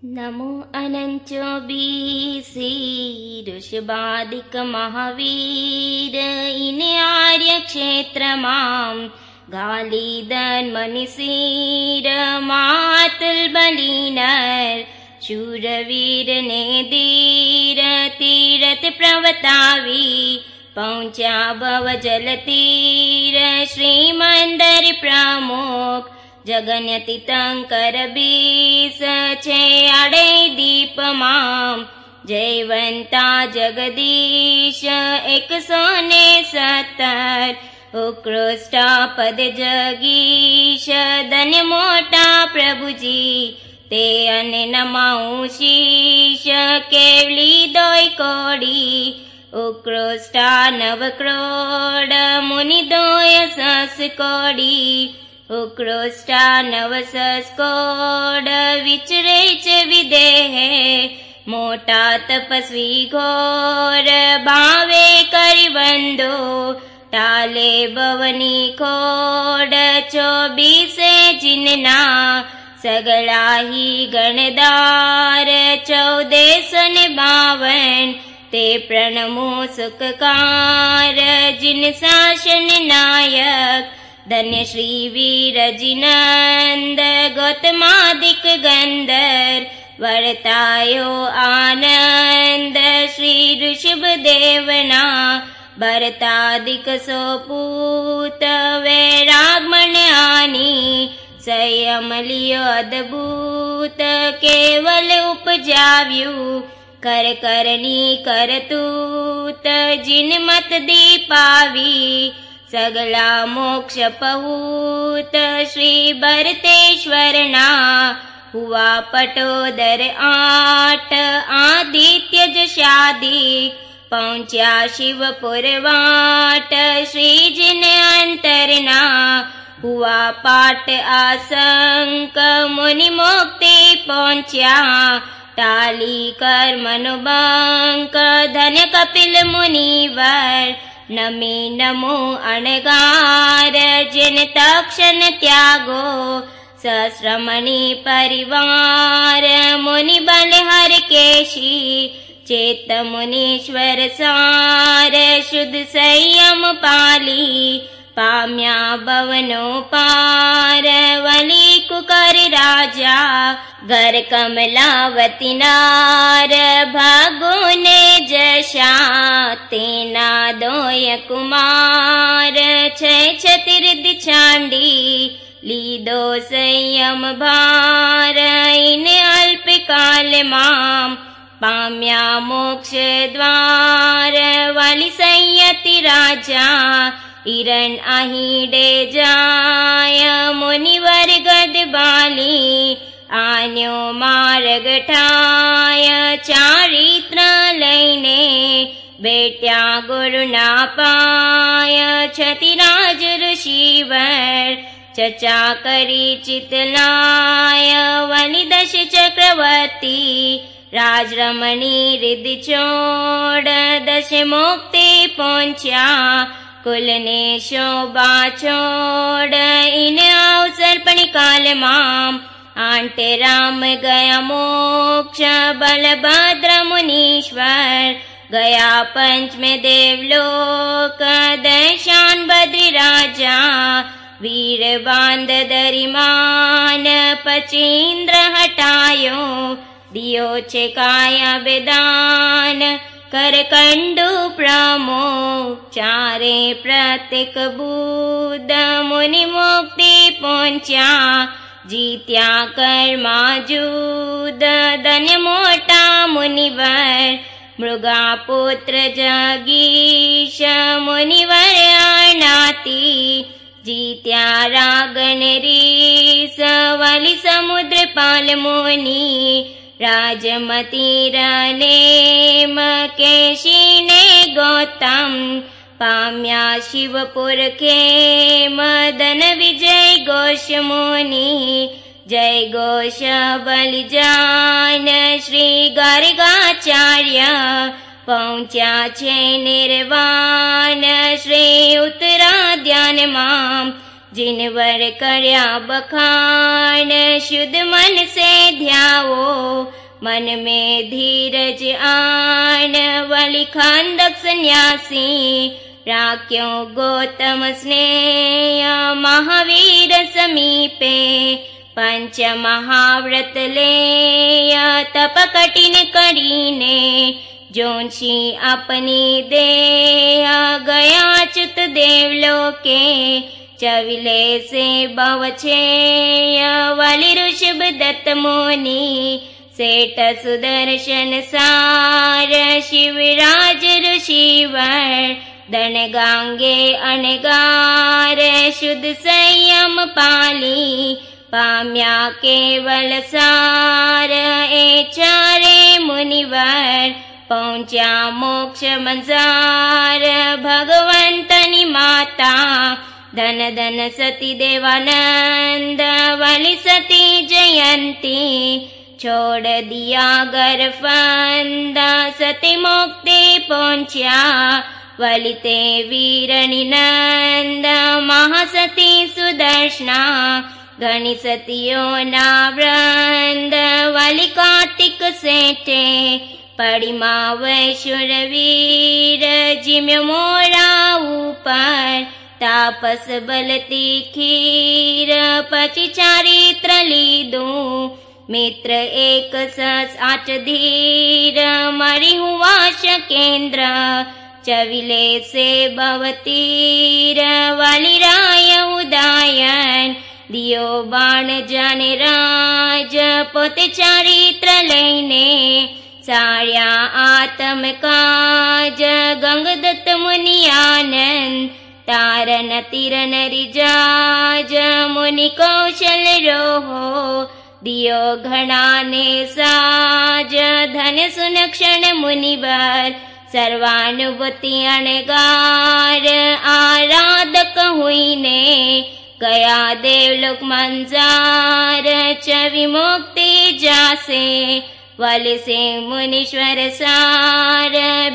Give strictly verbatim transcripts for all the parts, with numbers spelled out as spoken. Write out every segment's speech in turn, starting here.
नमो अनंचो BC ऋषभादिक महावीर इन आर्य क्षेत्र माम गालीदन मनीषीर मातुल बलीनर शूरवीर ने धीर तीरथ प्रवतावी पहुंचा भव जल तीर श्रीमंदर प्रमुख जगन्यति तंकर बीस छे आड़े दीप माम जयवंता जगदीश एक सौ ने सत्तर उत्कृष्टा पद जगीश धन्य मोटा प्रभुजी ते अने नमाऊं शीश केवली दोय कोड़ी उत्कृष्टा नव क्रोड़ मुनि दोय सस कोड़ी उत्कृष्टा नवसस कोड विचरे च विदेह मोटा तपस्वी घोर भावे करिवंदो टाले भवनी खोड चौबीसे जिनना सगला ही गणदार चौदह ने बावन ते प्रणमो सुखकार जिन शासन नायक धन्य श्री वीरजिनंद गौतमादिक गंधर वर्तायो आनंद श्री ऋषभ देवना भरतादिक सोपूत वैरागमण आनी संयम लियो अद्भुत केवल उपजाव्यू कर करनी करतूत जिन मत दीपावी सगला मोक्ष पहूत श्री भरतेश्वरना हुआ पटोदर आठ आदित्य जशादी पहुंचा शिवपुर वाट श्री जिन अंतरना हुआ पाठ आसंक मुनि मुक्ति पहुंचा टाली कर मनुबंक धन्य कपिल मुनिवर नमे नमो अणगार जिन तक्षण त्यागो सहस्रमणि परिवार मुनि बल हर केशी चेत मुनीश्वर सार शुद्ध संयम पाली पाम्या भवनो पार वली कुकर राजा घर कमलावती नार भागो ने जशा तेना दोय कुमार छय छतिरिद चांडी लीदो संयम भार इन अल्प काल माम पाम्या मोक्ष द्वार वाली संयति राजा इरण अहीडे जाय मुनिवर गद बाली आन्यो मार्ग ठाय चारित्र लईने बेट्या गुरुना पाय छतिराज ऋषिवर चचा करी चितलाय वनि दश चक्रवर्ती राजरमणी रिद्धि चोड़ दश मुक्ति पहुंचा कुल ने शोभा छोड़ इन अवसर पणिकाल माम आंटे राम गया मोक्ष बलभद्र मुनीश्वर गया पंच में देवलोक दशान बद्री राजा वीर बांध दरिमान पचीन्द्र हटायो दियो छे काया बेदान कर कंडु प्रमो चारे प्रत्येक बुद्ध मुनि मुक्ति पहुंचा जीत्या कर्मा जूद धन्य मोटा मुनिवर मृगा पुत्र जगीश मुनिवर अनाति जीत्या रागन रीस वाली समुद्र पाल मुनि राजमती रनेम केशी ने गौतम पाम्या शिवपुर के मदन विजय घोष मुनि जय घोष बलिजान श्री गार्गाचार्य पहुंचा छे निर्वाण श्री उत्तराध्यान माम जिनवर कर्या बखान शुद्ध मन से ध्याओ मन में धीरज आन वली खंदक सन्यासी राख्यो गौतम स्नेह महावीर समीपे पंच महाव्रत ले तप कठिन करीने जोशी अपनी देह गया च्युत देवलोके चविले से बवछे वली ऋषभ दत्त मुनि सेठ सुदर्शन सार शिवराज ऋषिवर दन गांगे अनगार शुद्ध संयम पाली पाम्या केवल सार ए चारे मुनिवर पहुंचा मोक्ष मंजार भगवंतनी माता धन धन सती देवानंद वाली सती जयंती छोड़ दिया घर फंदा सती मुक्ति पहुंचा वलिते वीरणी नंद महासती सुदर्शना घनी सतियों ना वृंद वाली कार्तिक सेठे पड़ी माँ वैश्वर वीर जिम्यो मोरा ऊपर तापस बलती खीर पति चारित्र लीदू मित्र एक सस आठ धीर मरी हुआ शकेंद्र चविले से भवतीर वाली राय उदायन दियो बाण जाने राज पोते चारित्र लेने सार्या आत्म काज गंगदत्त मुनि आनंद तारन तिरन रिजाज मुनि कौशल रोहो दियो घना ने साज धन सुनक्षण मुनिवर सर्वानुभूति अणगार आराधक हुईने गया देवलोक मंजार चवि मुक्ति जासे वाले से मुनीश्वर सार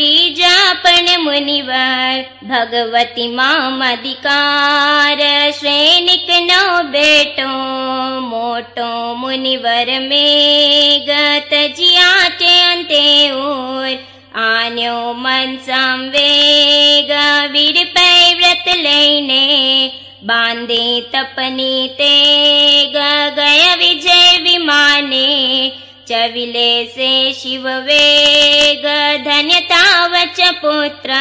बीजापन मुनिवर भगवती माम अधिकार श्रेणिक नौ बेटो मोटो मुनिवर में गत जियाटे अंते ओर आन्यो मन संवेग वीर पै व्रत लेने बांधे तपनी तेग गया विजय विमाने चविले से शिव वेग धन्यता वच पुत्र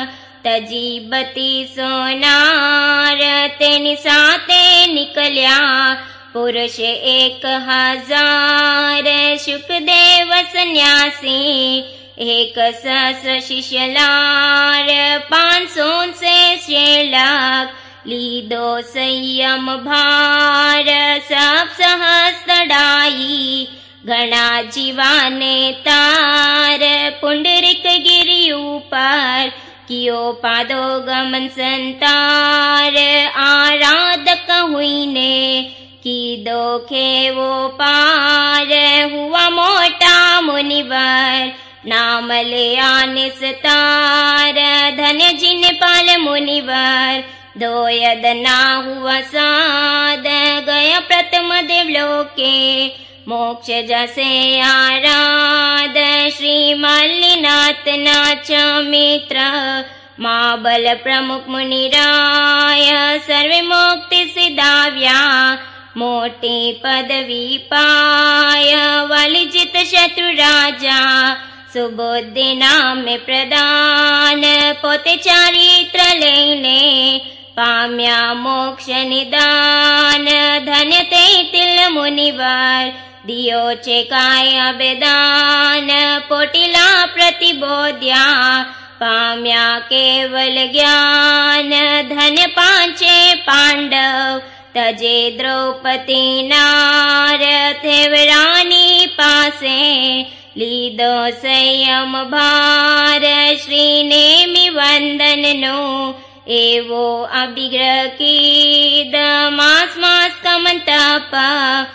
तजीबती सोनार तेनि साते निकल्या पुरुष एक हजार शुकदेव सन्यासी एक सहस्र शिष्य लार पांच सौ से छह लाख लीदो संयम भार सब सहस तड़ाई घना जीवाने तार पुंडरिक गिरि ऊपर कियो पादो गमन संतार आराधक हुईने की दो खेवो पार हुआ मोटा मुनिवर नाम ले आने सतार धन्य जिन पाल मुनिवर दो यद ना हुआ साध गया प्रथम देवलोके मोक्ष जसे आराध श्री मल्लिनाथ नाच मित्र माँ बल प्रमुख मुनिराय सर्व मुक्ति सिधाव्या मोटी पदवी पाय वलिजित शत्रु राजा सुबुद्धि नाम प्रदान पोते चारित्र लेने पाम्या मोक्ष निदान धन्य ते तिल मुनिवर दियो चेकाय अबेदान पोटिला प्रतिबोध्या पाम्या केवल ज्ञान धन्य पांचे पांडव तजे द्रौपदी नार थेवरानी पासे लीदो संयम भार श्री नेमि वंदन नो एवो अभिग्रह कीद मास मास कमंतपा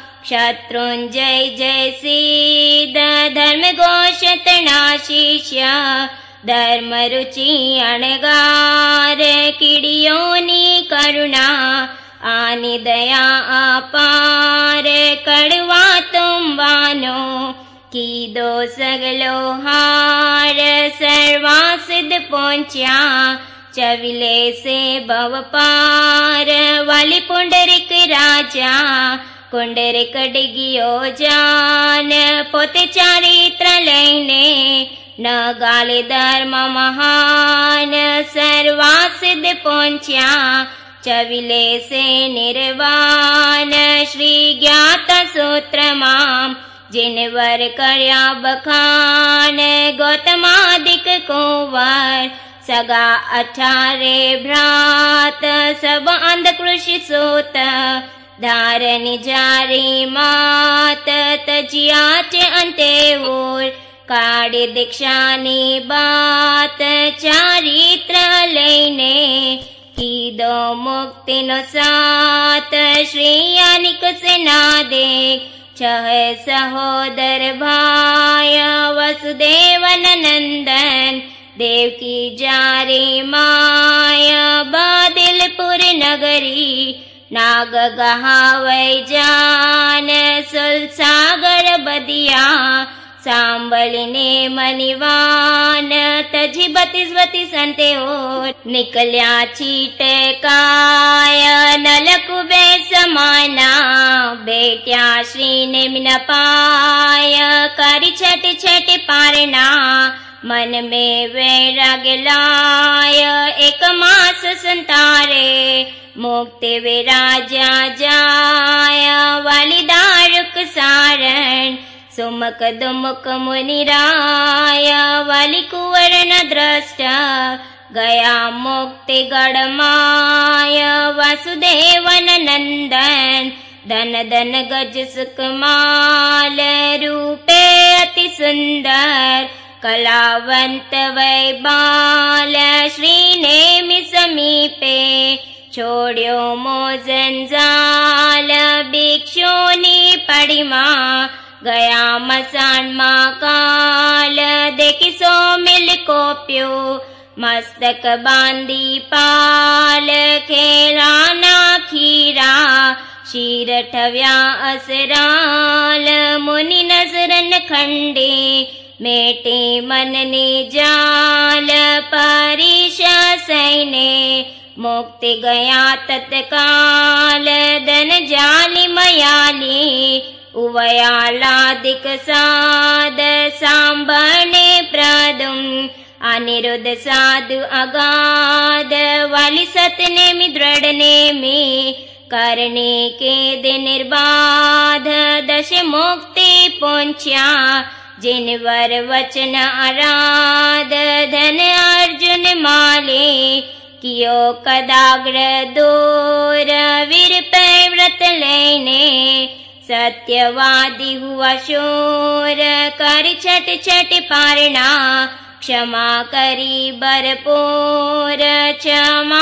शत्रुंजय जय सीद धर्म घोषत नाशिष्य धर्म रुचि अणगार किडियोनी करुणा आनी दया अपार कड़वा तुम्बानो कीदो सगलो हार सर्वा सिद्ध पहुंचा चविले से भव पार वाली पुंडरिक राजा कुंडरिक डिगियो जान पोते चारित्र लैने न गाले धर्म महान सर्वा सिद्ध पहुंचा चविले से निर्वाण श्री ज्ञात सूत्र माम जिनवर कर्या बखान गौतमादिक कुंवर सगा अठारे भ्रात सब अंधकृषि सोत धारनि जारी मात तजियाच अंते ओर काड़ी दीक्षानी बात चारित्र लैने कीदो मुक्ति नो सात श्री यानिक से ना देख छह सहोदर भाय वसुदेवन नंदन देवकी जारी माया बादिलपुर नगरी नाग गहावै जान सुलसागर बदिया सांबलिने मनिवान तजी बतीस बतीस अंते हो निकल्या चीटे काय नलकुबे समाना बेट्या श्री ने मिन पाय करी छठ छठ पारना मन में वैराग्य लाय एक मास संतारे मुक्ति विराजा जाय वाली दारुक सारण सुमुख दुमुख मुनिराय वाली कुंवर न दृष्ट गया मुक्ति गढ़माय वासुदेवन नंदन धन धन गज सुकमाल रूपे अति सुंदर कलावंत वै बाल श्री नेमि समीपे छोड़्यो मोजंजाल भिक्षुनी पड़िमा गया मसान माँ काल देखी सो मिल कोप्यो मस्तक बांधी पाल खेला ना खीरा शीर ठव्या असराल मुनि नजरन खंडे मेटे मनने जाल परीशा सैने मुक्ति गया तत्काल धन जाली मयाली उवयालादिक साध सांबने प्रदुम अनिरुद्ध साधु अगाध वाली सतने में दृढ़ में करने के दिन निर्बाध दश मुक्ति पहुंचा जिनवर वचन आराध धन अर्जुन माले कियो कदाग्र दूर वीर पे व्रत लेने सत्यवादी हुआ शूर कर छठ छठ पारना क्षमा करी भरपूर क्षमा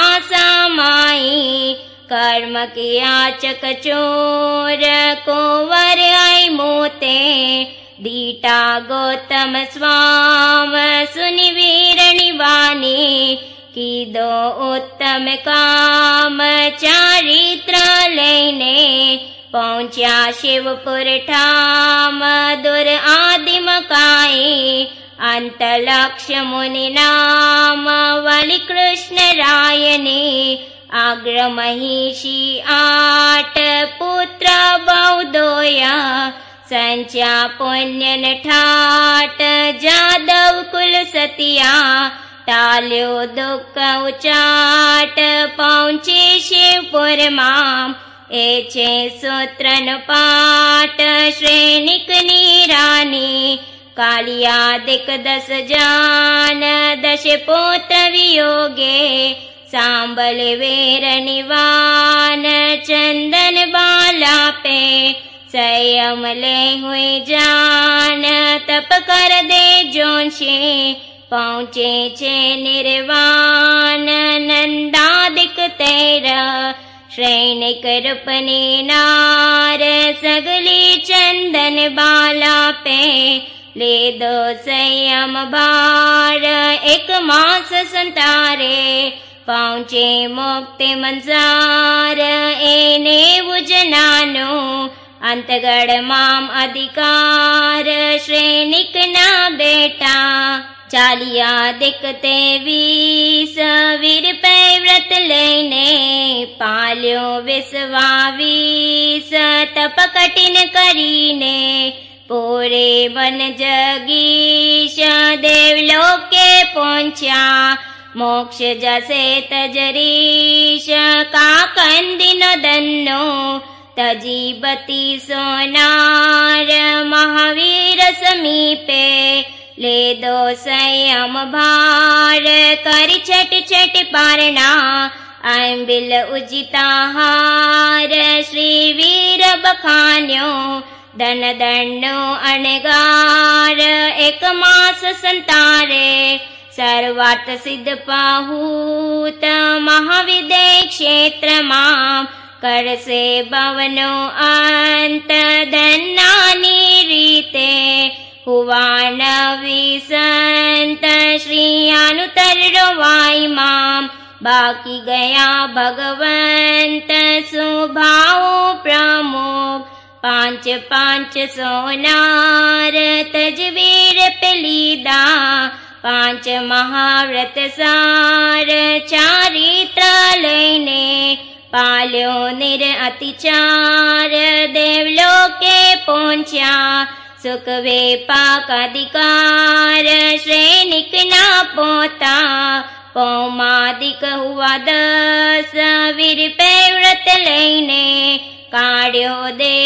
समाई कर्म किया चकचोर कुंवर आई मोते दीटा गौतम स्वाम सुनि वीरणी वाणी की दो उत्तम काम चारित्र लेने पहुंचा शिवपुर ठाम दुर आदिम काई अंत लक्ष्य मुनि नाम वाली कृष्ण रायने आग्र महिषी आठ पुत्र बहुदोया संचा पुण्यन ठाट जादव कुल सतिया टाल्यो दुख उचाट पहुंचे शिवपुर माम एचे सूत्रन पाठ श्रेणिक नीरानी कालिया दिक दस जान दश पोत वियोगे सांबल वेर निवान चंदन बाला पे संयम ले हुए जान तप कर दे जोशी पहुँचे छे निर्वाण नंदादिक तेरा श्रेणिक रूपनी नार सगली चंदन बाला पे ले दो संयम भार एक मास संतारे પહોંચે મુક્તિ મંસાર એને ઉજનાનો અંતગળમાં અધિકાર શ્રેનિકના બેટા ચાલિયા દિકતે વીસ વીર પે વ્રત લઈને પાલ્યો વિસવાવીસ તપ કઠિન કરીને પૂરે વન જગીશ દેવલોકે પહોંચ્યા મોક્ષ જશે તજરીશ કાકંદિનો દન્નો તજીબતી સોનાર મહાવીર સમીપે ले दो संयम भार करी छट छट पारणा आंबिल उजिता हार श्री वीर बखान्यो धन दंडो अणगार एक मास संतारे सर्वार्थ सिद्ध पाहूत महाविदय क्षेत्र मां करसे भवनो अंत धन्नानी रीते हुआ नवी संत श्री अनुतर रोवाई माम बाकी गया भगवंत सुभाव प्रमुख पांच पांच सोनार तजवीर पिलीदा पांच महाव्रत सार चारित्र लैने पाल्यो निर अतिचार देवलोके पहुंचा सुख वे पाकाधिकार श्रेनिकना पोता पौमादिक हुआ दस वीर पे व्रत लैने काढ़्यो दे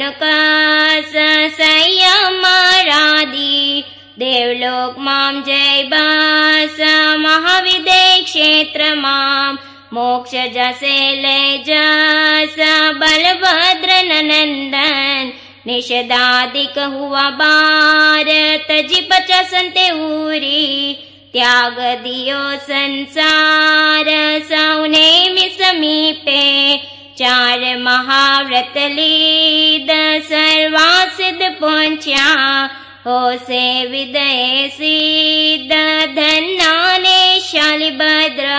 अनुकास संयम राधी देवलोक माम जय बास महाविदय क्षेत्र माम मोक्ष जसे ले जास बलभद्र नंदन निषदादिक हुआ बार तजी पचासंते उरी त्याग दियो संसार सौने में समीपे चार महाव्रत लीद सर्वासिद्ध पहुंचा हो से विदय सिद्ध धन्नाने शालिभद्र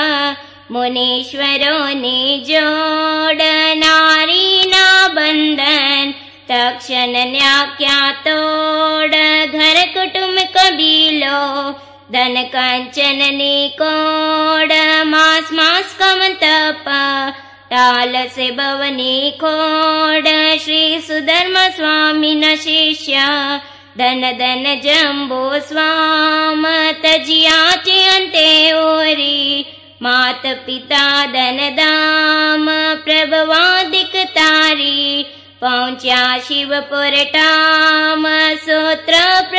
मुनीश्वरों ने जोड़ नारी ना बंधन तक्षण न्याक्या तोड़ घर कुटुंब कबीलो धन कंचन निकोड़ मास मास कमन तप ताल से भवनी खोड़ श्री सुधर्म स्वामी न शिष्य धन धन जम्बो स्वाम तजियाचे अंते ओरी मात पिता धन दाम प्रभवादिक तारी पहुंचा शिवपुर टाम सूत्र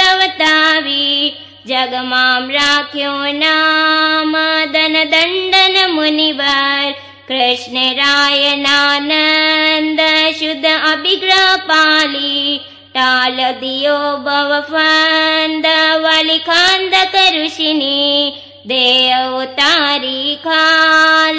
प्रवतावी जगमाम राख्यो नाम धन दंडन मुनिवर कृष्ण राय नानंद शुद्ध अभिग्रह पाली टाल दियो भव फंद वाली खांद करुषिनी दे अवतारी खाल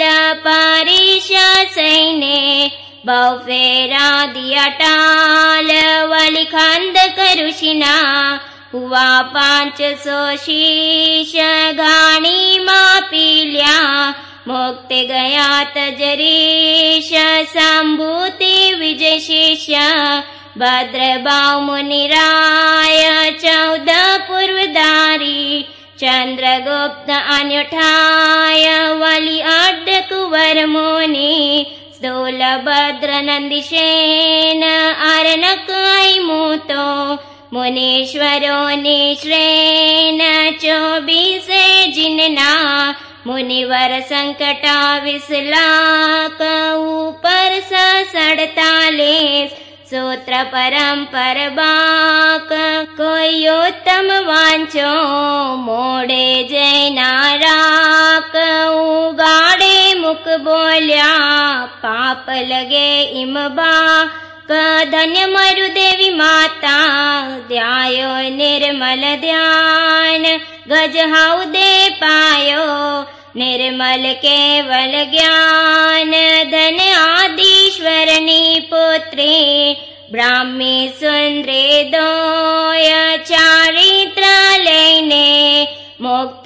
पारिशा सैने बहु फेरा दिया टाल वाली खांद करुषिना हुआ पांच सौ शीश घाणी माँ पीलिया मुक्त गया तजरीश संभूति विजय शिष्य भद्रभाव मुनिराय चौदह पूर्वधारी चंद्रगुप्त अन्युठाय वाली अड्ड कुंवर मुनि स्थूलभद्र नंदिशेन अरनक मुतो मुनीश्वरों निश्रेण चौबीसे जिनना मुनिवर संकटा विसलाक ऊपर सड़तालीस सूत्र परंपर बाक कोई उत्तम वांचो मोड़े जैना राक उगाड़े मुख बोल्या पाप लगे इमबा धन्य मरु देवी माता ध्यायो निर्मल ध्यान गजहाउ दे पायो निर्मल केवल ज्ञान धन आदिश्वरनी पुत्री ब्राह्मी सुंदरी दोय चारित्र लेने मुक्ति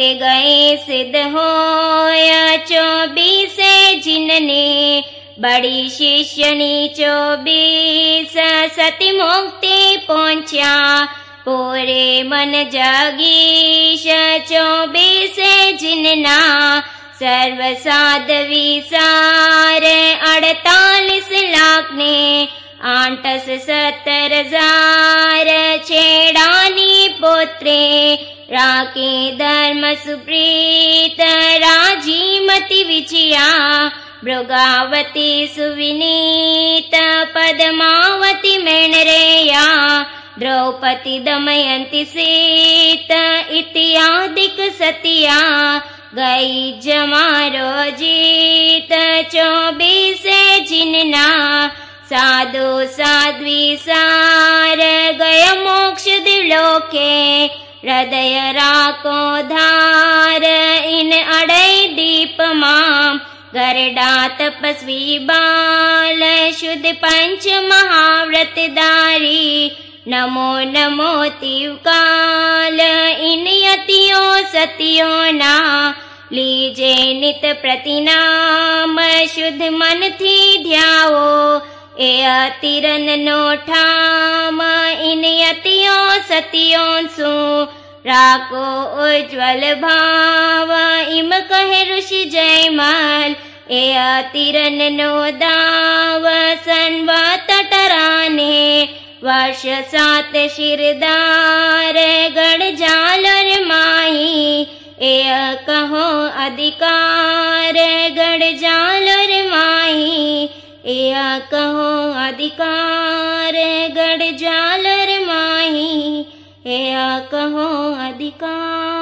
गए सिद्ध होय चौबीसे जिनने बड़ी शिष्यनी चौबीस सती मुक्ति पहुंचा पूरे मन जागीश चौबीसे जिनना सर्व साधवी सार अड़तालीस लाख ने आठस सत्तर हजार छेड़ानी पोत्रे राके धर्म सुप्रीत राजीमती विजया भृगावती सुविनीत पद्मावती मेणरेया द्रौपदी दमयंती सीत इत्यादिक सतिया गई जमारो जीत चौबीसे जिनना साधु साध्वी सार गय मोक्ष दिलोके हृदय राको धार इन अड़ई दीप माम गरडा तपस्वी बाल शुद्ध पंच महाव्रत दारी नमो नमो तिवकाल इन यतियों सतियों ना लीजे नित प्रतिनाम शुद्ध मन थी ध्याओ ए तिरन नो ठाम इन यतियों सतियों सु राको उज्ज्वल भाव इम कहे ऋषि जयमल ए तिरन नो दाव संवत टराने वर्ष सात शिरदार गढ़ जालर माही ए कहो अधिकार गढ़ जालर माही ए कहो अधिकार गढ़ जालर माही ए कहो अधिकार।